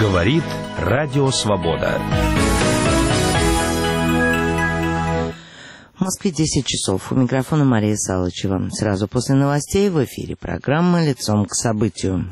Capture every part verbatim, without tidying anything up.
Говорит Радио Свобода. В Москве десять часов. У микрофона Мария Салычева. Сразу после новостей в эфире программа «Лицом к событию».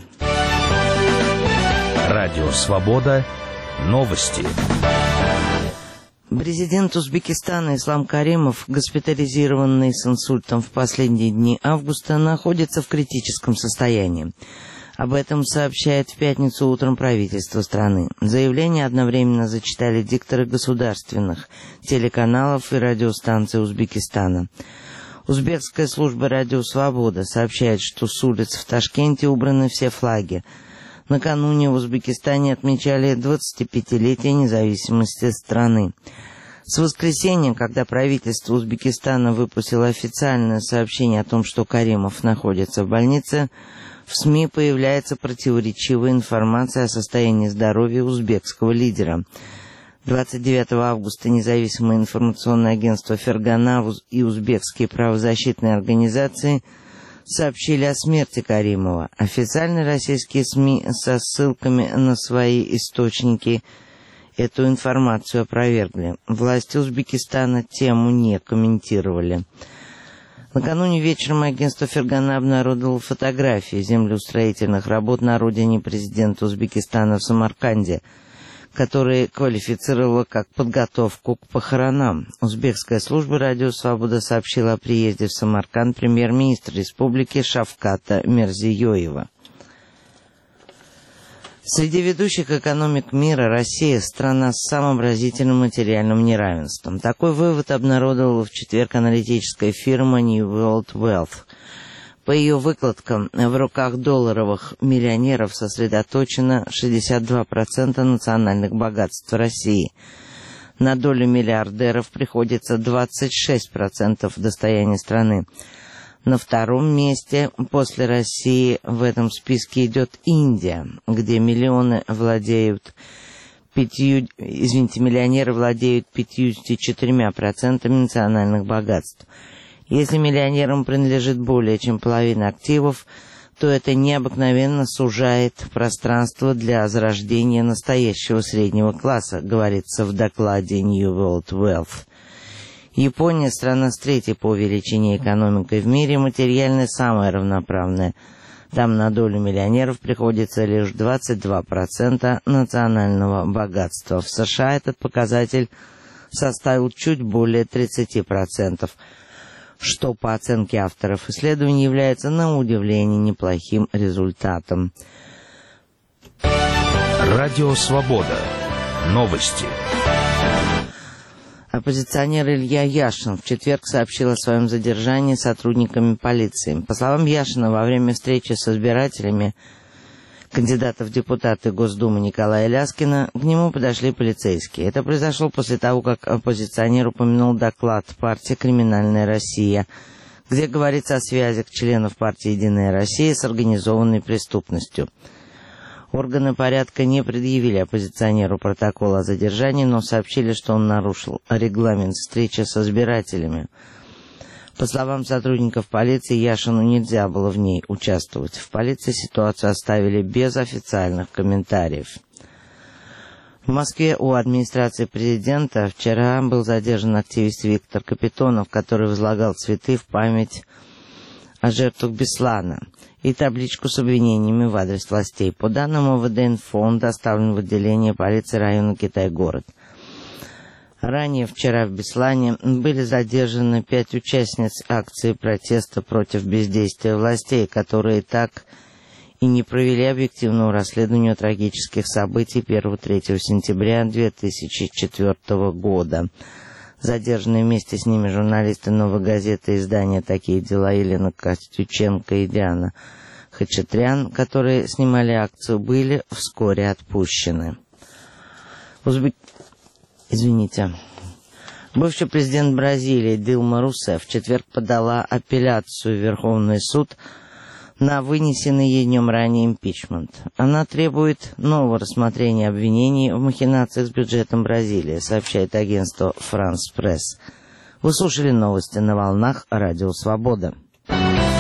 Радио Свобода. Новости. Президент Узбекистана Ислам Каримов, госпитализированный с инсультом в последние дни августа, находится в критическом состоянии. Об этом сообщает в пятницу утром правительство страны. Заявление одновременно зачитали дикторы государственных телеканалов и радиостанций Узбекистана. Узбекская служба «Радио Свобода» сообщает, что с улиц в Ташкенте убраны все флаги. Накануне в Узбекистане отмечали двадцатипятилетие независимости страны. С воскресенья, когда правительство Узбекистана выпустило официальное сообщение о том, что Каримов находится в больнице, в СМИ появляется противоречивая информация о состоянии здоровья узбекского лидера. двадцать девятого августа независимое информационное агентство «Фергана» и узбекские правозащитные организации сообщили о смерти Каримова. Официальные российские СМИ со ссылками на свои источники эту информацию опровергли. Власти Узбекистана тему не комментировали. Накануне вечером агентство «Фергана» обнародовало фотографии землеустроительных работ на родине президента Узбекистана в Самарканде, которые квалифицировало как подготовку к похоронам. Узбекская служба «Радио Свобода» сообщила о приезде в Самарканд премьер-министра республики Шавката Мирзиёева. Среди ведущих экономик мира Россия – страна с самым разительным материальным неравенством. Такой вывод обнародовала в четверг аналитическая фирма New World Wealth. По ее выкладкам, в руках долларовых миллионеров сосредоточено шестьдесят два процента национальных богатств России. На долю миллиардеров приходится двадцать шесть процентов достояния страны. На втором месте после России в этом списке идет Индия, где миллионы владеют пятью, извините, миллионеры владеют пятьюдесятью четырьмя процентами национальных богатств. Если миллионерам принадлежит более чем половина активов, то это необыкновенно сужает пространство для зарождения настоящего среднего класса, говорится в докладе New World Wealth. Япония – страна с третьей по величине экономикой в мире, материально самая равноправная. Там на долю миллионеров приходится лишь двадцать два процента национального богатства. В США этот показатель составил чуть более тридцать процентов, что по оценке авторов исследований является на удивление неплохим результатом. Радио Свобода. Новости. Оппозиционер Илья Яшин в четверг сообщил о своем задержании сотрудниками полиции. По словам Яшина, во время встречи с избирателями кандидата в депутаты Госдумы Николая Ляскина к нему подошли полицейские. Это произошло после того, как оппозиционер упомянул доклад партии «Криминальная Россия», где говорится о связях членов партии «Единая Россия» с организованной преступностью. Органы порядка не предъявили оппозиционеру протокол о задержании, но сообщили, что он нарушил регламент встречи с избирателями. По словам сотрудников полиции, Яшину нельзя было в ней участвовать. В полиции ситуацию оставили без официальных комментариев. В Москве у администрации президента вчера был задержан активист Виктор Капитонов, который возлагал цветы в память о жертвах Беслана и табличку с обвинениями в адрес властей. По данным О В Д Инфо, он доставлен в отделение полиции района Китай-город. Ранее вчера в Беслане были задержаны пять участниц акции протеста против бездействия властей, которые так и не провели объективного расследования трагических событий первого-третьего сентября две тысячи четвёртого года. Задержанные вместе с ними журналисты «Новой газеты» и издания «Такие дела» Елена Костюченко и Диана Хачатрян, которые снимали акцию, были вскоре отпущены. Узбек... Извините. Бывший президент Бразилии Дилма Русефф в четверг подала апелляцию в Верховный суд на вынесенный ей днем ранее импичмент. Она требует нового рассмотрения обвинений в махинациях с бюджетом Бразилии, сообщает агентство «Франс Пресс». Вы слушали новости на волнах Радио Свобода.